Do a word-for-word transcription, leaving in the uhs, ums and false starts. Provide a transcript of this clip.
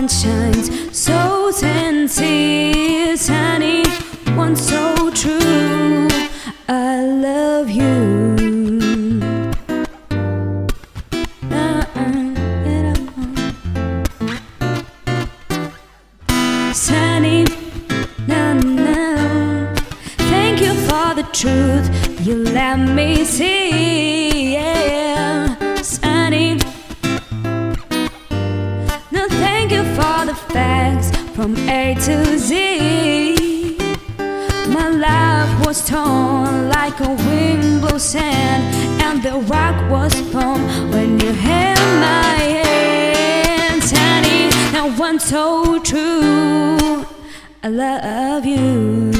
one shines so sincere, sunny, one so true. I love you. Sunny, no, no. Thank you for the truth you let me see. Yeah, Sunny. No, thank you for the facts from A to Z. My life was torn like a wind blows sand, and the rock was formed when you held my hand. Sunny, now one so true. I love you.